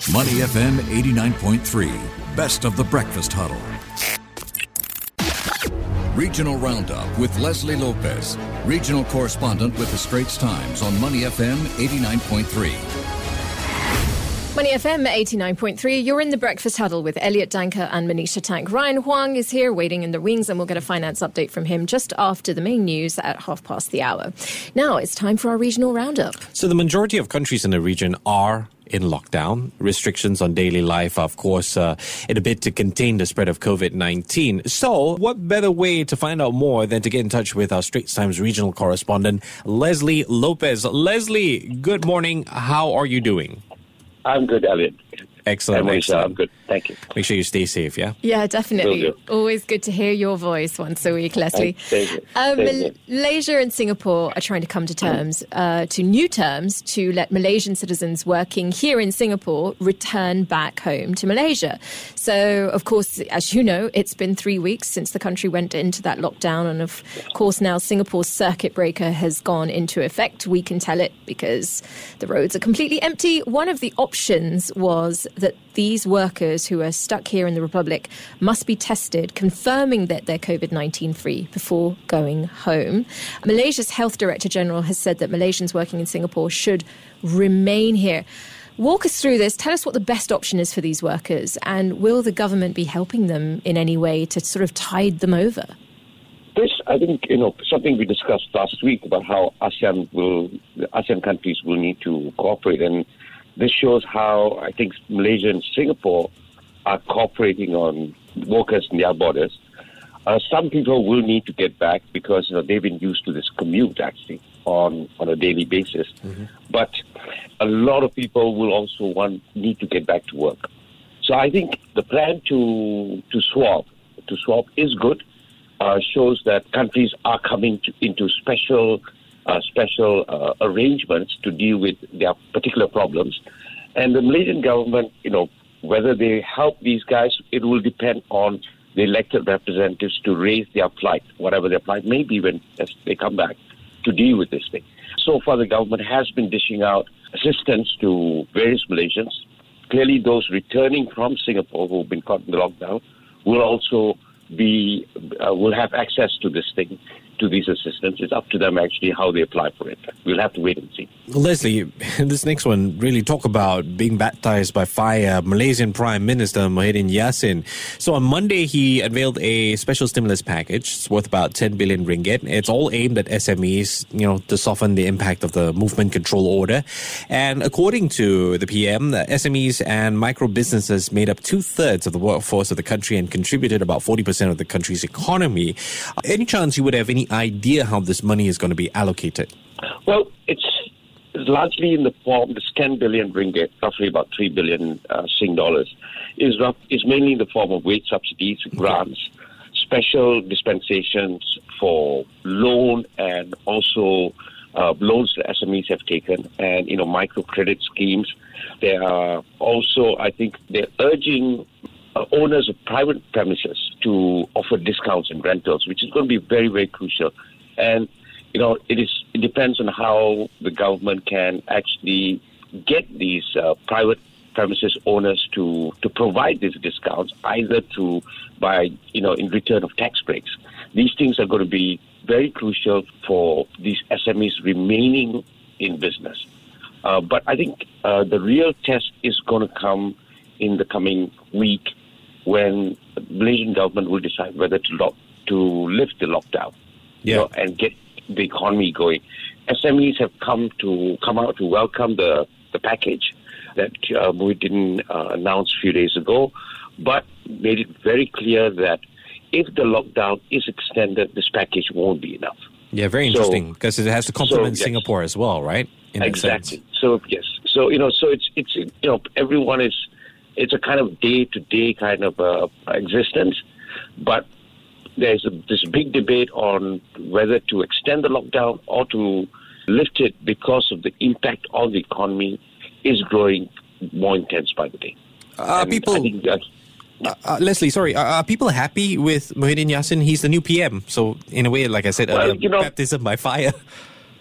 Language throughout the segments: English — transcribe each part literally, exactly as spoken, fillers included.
Money F M eighty-nine point three, best of the breakfast huddle. Regional Roundup with Leslie Lopez, regional correspondent with the Straits Times on Money F M eighty-nine point three. Money F M eighty-nine point three, you're in the Breakfast Huddle with Elliot Danker and Manisha Tank. Ryan Huang is here waiting in the wings, and we'll get a finance update from him just after the main news at half past the hour. Now it's time for our Regional Roundup. So the majority of countries in the region are in lockdown. Restrictions on daily life, of course, uh, in a bid to contain the spread of COVID nineteen. So what better way to find out more than to get in touch with our Straits Times regional correspondent, Leslie Lopez. Leslie, good morning. How are you doing? I'm good, Elliot. Excellent. I'm, excellent. I'm good. Thank you. Make sure you stay safe, yeah? Yeah, definitely. Will do. Always good to hear your voice once a week, Leslie. Thank you. Um, Thank you. Malaysia and Singapore are trying to come to terms, uh, to new terms, to let Malaysian citizens working here in Singapore return back home to Malaysia. So, of course, as you know, it's been three weeks since the country went into that lockdown. And, of course, now Singapore's circuit breaker has gone into effect. We can tell it because the roads are completely empty. One of the options was that these workers who are stuck here in the Republic must be tested, confirming that they're COVID nineteen free before going home. Malaysia's Health Director General has said that Malaysians working in Singapore should remain here. Walk us through this. Tell us what the best option is for these workers, and will the government be helping them in any way to sort of tide them over? This, I think, you know, something we discussed last week about how ASEAN will, the ASEAN countries will need to cooperate, and this shows how I think Malaysia and Singapore are cooperating on workers in their borders. Uh, some people will need to get back because you know, they've been used to this commute actually on, on a daily basis. Mm-hmm. But a lot of people will also want need to get back to work. So I think the plan to to swap to swap is good. Uh, shows that countries are coming to, into special. Uh, special uh, arrangements to deal with their particular problems. And the Malaysian government, you know, whether they help these guys, it will depend on the elected representatives to raise their plight, whatever their plight may be when as they come back to deal with this thing. So far, the government has been dishing out assistance to various Malaysians. Clearly, those returning from Singapore who have been caught in the lockdown will also be, uh, will have access to this thing, to these assistance. It's up to them actually how they apply for it. We'll have to wait and see. Leslie, this next one really talk about being baptized by fire. Malaysian Prime Minister Muhyiddin Yassin. So on Monday, he unveiled a special stimulus package. It's worth about ten billion ringgit. It's all aimed at S M Es, you know, to soften the impact of the movement control order. And according to the P M, the S M Es and micro businesses made up two-thirds of the workforce of the country and contributed about forty percent of the country's economy. Any chance you would have any idea how this money is going to be allocated? Well, it's largely in the form, this ten billion ringgit, roughly about three billion uh, Sing dollars, is, rough, is mainly in the form of wage subsidies, grants, special dispensations for loan and also uh, loans that S M Es have taken, and, you know, microcredit schemes. They are also, I think, they're urging Uh, owners of private premises to offer discounts and rentals, which is going to be very, very crucial. And, you know, it is it depends on how the government can actually get these uh, private premises owners to, to provide these discounts, either through by, you know, in return of tax breaks. These things are going to be very crucial for these S M Es remaining in business. Uh, but I think uh, the real test is going to come in the coming week, when the Malaysian government will decide whether to lock, to lift the lockdown, yeah. you know, and get the economy going. S M Es have come to come out to welcome the, the package that uh, Muhyiddin uh, announced a few days ago, but made it very clear that if the lockdown is extended, this package won't be enough. Yeah, very interesting, because so, it has to complement so, yes. Singapore as well, right? In exactly. So yes. So you know, so it's it's you know, everyone is. It's a kind of day-to-day kind of uh, existence, but there's a, this big debate on whether to extend the lockdown or to lift it because of the impact on the economy is growing more intense by the day. Uh, people, I think that, uh, uh, Leslie, sorry, are, are people happy with Muhyiddin Yassin? He's the new P M, so in a way, like I said well, earlier, you know, baptism by fire.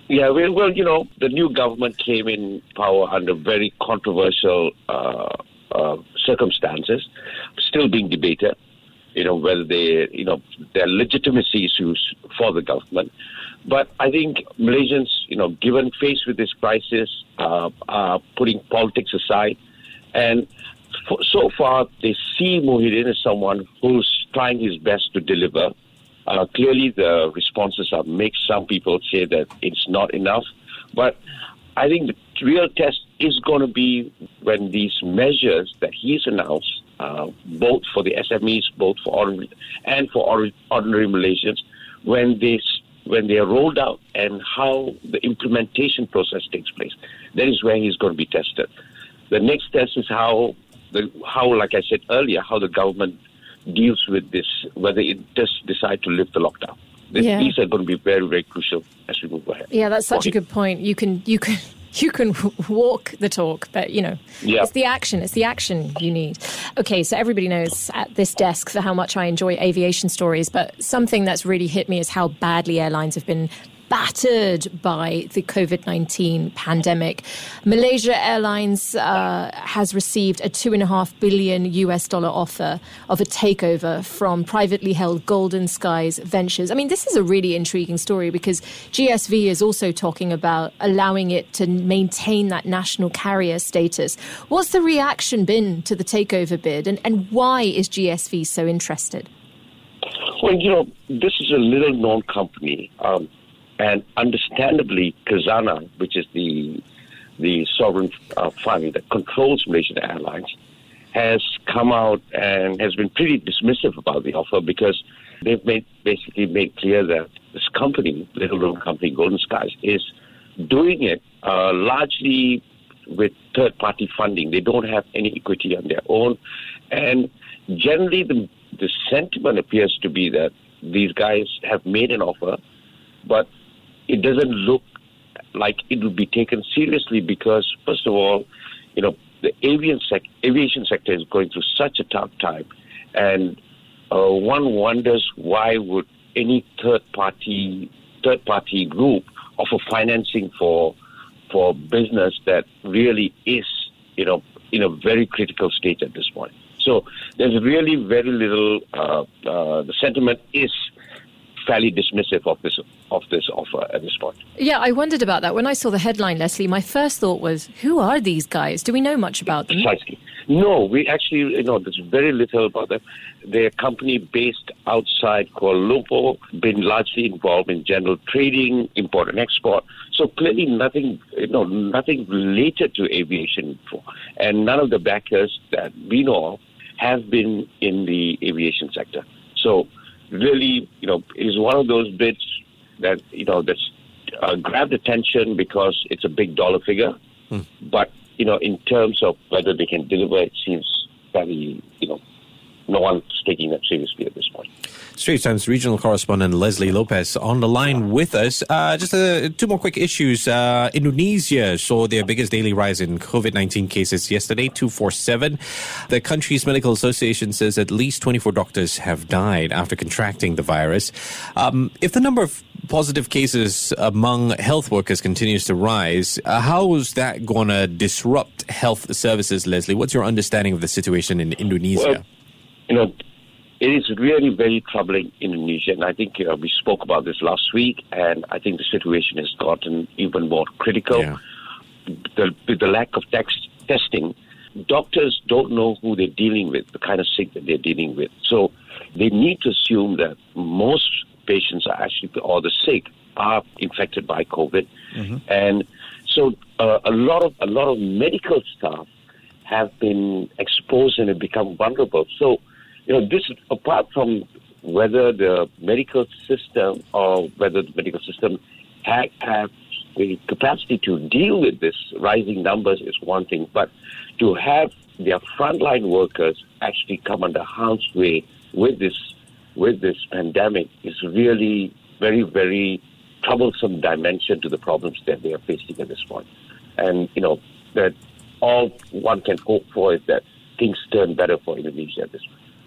Yeah, well, well, you know, the new government came in power under very controversial uh, uh, circumstances, still being debated. You know, whether they, you know, there are legitimacy issues for the government. But I think Malaysians, you know, given faced with this crisis, uh, are putting politics aside. And for, so far, they see Muhyiddin as someone who's trying his best to deliver. Uh, clearly, the responses are mixed. Some people say that it's not enough. But I think the real test is going to be when these measures that he's announced, uh, both for the S M Es, both for ordinary, and for ordinary Malaysians, when they when they are rolled out and how the implementation process takes place. That is where he's going to be tested. The next test is how the how, like I said earlier, how the government deals with this, whether it does decide to lift the lockdown. This, yeah. These are going to be very, very crucial as we move ahead. Yeah, that's such a good point. You can, you can, you can walk the talk, but you know, yeah. it's the action. It's the action you need. Okay, so everybody knows at this desk for how much I enjoy aviation stories, but something that's really hit me is how badly airlines have been battered by the COVID nineteen pandemic. Malaysia Airlines uh, has received a two and a half billion U S dollar offer of a takeover from privately held Golden Skies Ventures. I mean, this is a really intriguing story because G S V is also talking about allowing it to maintain that national carrier status. What's the reaction been to the takeover bid, and, and why is G S V so interested? Well, you know, this is a little known company. Um, And understandably, Khazanah, which is the the sovereign uh, fund that controls Malaysian Airlines, has come out and has been pretty dismissive about the offer because they've made basically made clear that this company, little-known company, Golden Skies, is doing it uh, largely with third-party funding. They don't have any equity on their own. And generally, the, the sentiment appears to be that these guys have made an offer, but it doesn't look like it will be taken seriously because, first of all, you know, the aviation, sec- aviation sector is going through such a tough time. And uh, one wonders why would any third-party third-party group offer financing for for business that really is, you know, in a very critical state at this point. So there's really very little, uh, uh, the sentiment is fairly dismissive of this of this offer at this point. Yeah, I wondered about that. When I saw the headline, Leslie, my first thought was, who are these guys? Do we know much about them? Precisely. No, we actually, you know, there's very little about them. They're a company based outside Kuala Lumpur, been largely involved in general trading, import and export. So clearly nothing, you know, nothing related to aviation before. And none of the backers that we know of have been in the aviation sector. So really, you know, it is one of those bids that, you know, that's uh, grabbed attention because it's a big dollar figure. Hmm. But, you know, in terms of whether they can deliver, it seems very, you know, no one's taking that seriously at this point. Straits Times regional correspondent Leslie Lopez on the line with us. Uh, just uh, two more quick issues. Uh, Indonesia saw their biggest daily rise in COVID nineteen cases yesterday, two hundred forty-seven. The country's medical association says at least twenty-four doctors have died after contracting the virus. Um, if the number of positive cases among health workers continues to rise, uh, how is that going to disrupt health services, Leslie? What's your understanding of the situation in Indonesia? Well, you know, it is really very troubling in Indonesia, and I think uh, we spoke about this last week, and I think the situation has gotten even more critical. Yeah. The, with the lack of text, testing, doctors don't know who they're dealing with, the kind of sick that they're dealing with. So they need to assume that most patients are actually, or the sick, are infected by COVID. Mm-hmm. And so uh, a lot of a lot of medical staff have been exposed and have become vulnerable. So, you know, this, apart from whether the medical system or whether the medical system ha- have the capacity to deal with this rising numbers is one thing, but to have their frontline workers actually come under harm's way with this with this pandemic is really very, very troublesome dimension to the problems that they are facing at this point. And, you know, that all one can hope for is that things turn better for Indonesia at this point.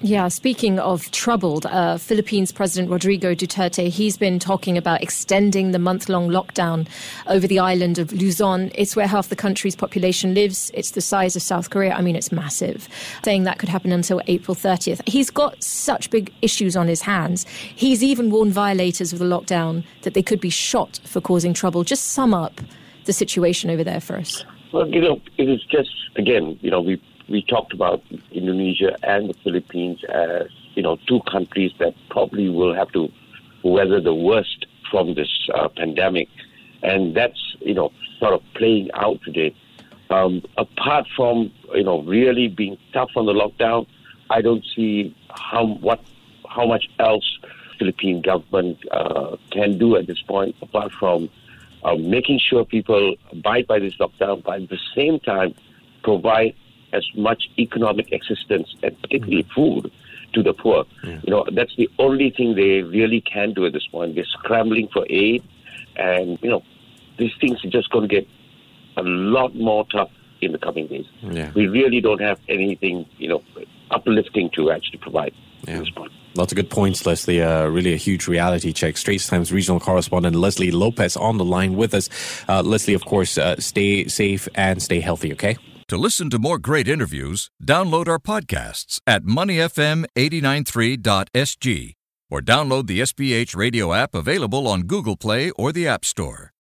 Yeah, speaking of troubled, uh, Philippines President Rodrigo Duterte, he's been talking about extending the month-long lockdown over the island of Luzon. It's where half the country's population lives. It's the size of South Korea. I mean, it's massive. Saying that could happen until April thirtieth. He's got such big issues on his hands. He's even warned violators of the lockdown that they could be shot for causing trouble. Just sum up the situation over there for us. Well, you know, it is just, again, you know, we We talked about Indonesia and the Philippines as, you know, two countries that probably will have to weather the worst from this uh, pandemic. And that's, you know, sort of playing out today. Um, apart from, you know, really being tough on the lockdown, I don't see how what how much else the Philippine government uh, can do at this point, apart from uh, making sure people abide by this lockdown, but at the same time provide as much economic assistance and particularly food to the poor. Yeah. You know, that's the only thing they really can do at this point. They're scrambling for aid, and, you know, these things are just going to get a lot more tough in the coming days. Yeah. We really don't have anything, you know, uplifting to actually provide yeah. at this point. Lots of good points, Leslie. Uh, really a huge reality check. Straits Times regional correspondent Leslie Lopez on the line with us. Uh, Leslie, of course, uh, stay safe and stay healthy, okay? To listen to more great interviews, download our podcasts at money f m eight nine three dot s g or download the S P H radio app available on Google Play or the App Store.